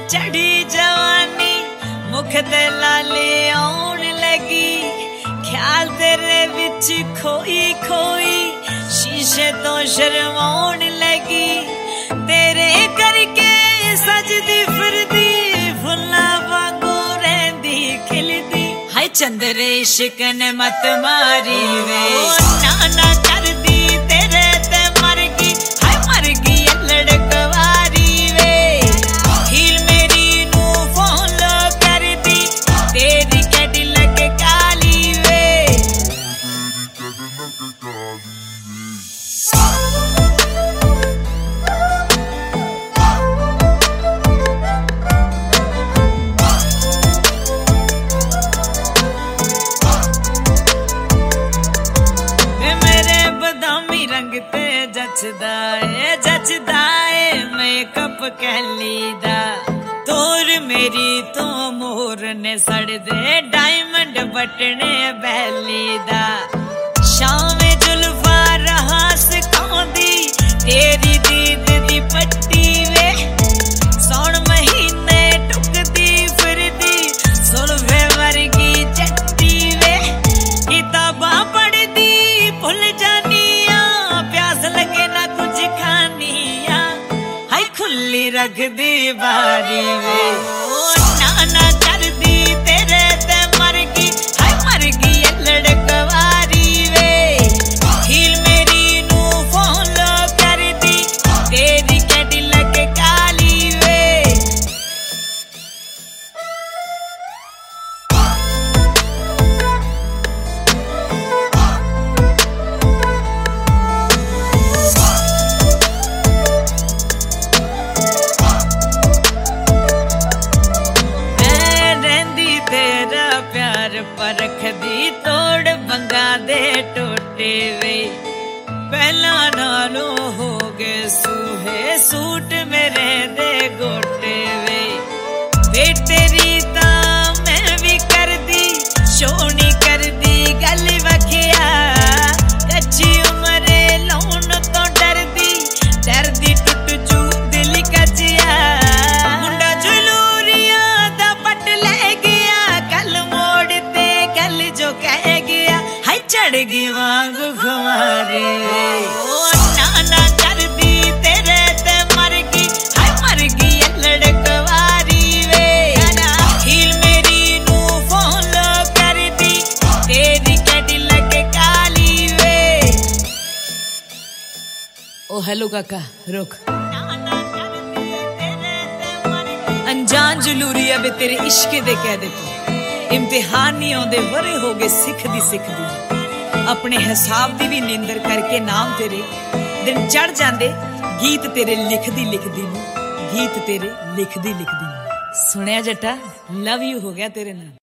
चढ़ी जवानी मुख ते लाले आउन लगी ख्याल तेरे विच खोई खोई शीशे तो शर्माउन लगी तेरे करके सजदी फिरदी फुल्ला वांगू रहंदी खिलदी हाय चंद्रे इश्क ने मत मारी वे ना कर दी तेरे ते मर गई हाय मर गई लड़कवारी वे हील मेरी नू फॉलो कर दी तेरी कैडिलक काली वे जचदा है मेकअप कहली दा तोर मेरी तो मोर ने सड़ दे डायमंड बटने बैली दा शाम जुल्फा रहा सिखांदी तेरी दीद दी पट्टी वे सौन महीने टुकदी फिरदी सुल्फे वर्गी चट्टी वे किताबां पढ़दी भुल जानी लगे ना कुछ खानिया हाय खुली रख दी बारी वे ना कर दी तेरे ते मर गई हाय मर गई लड़कवारी वे हील मेरी नू फॉलो कर दी तेरी कैडिलक काली वे परख दी तोड़ बंगा दे टोटे वे पहला नालों हो गए सूहे सूट मेरे दे गोटे वे तेरी ता मैं भी कर दी सोनी कर दी गल वखिया कच्ची उम्रे लौन तो डर दी टुट जू दिल कचिया मुंडा जुलूरिया दा पट ले गया कल जो कह गया हाय चढ़ गई वांगू खुमारी ना कर दी तेरे ते मर गई हाय मर गई लड़कवारी वे हील मेरी नू फॉलो कर दी तेरी कैडिलक काली वे ओ हेलो काका रुक अनजान जलूरी अब तेरे इश्क दे कह दे इम्तिहान नहीं आउंदे वरे हो गए सिखदी अपने हिसाब दी भी निंदर करके नाम तेरे दिन चढ़ जांदे गीत तेरे लिखदी गीत तेरे लिखदी सुनिया जट्टा लव यू हो गया तेरे नाल।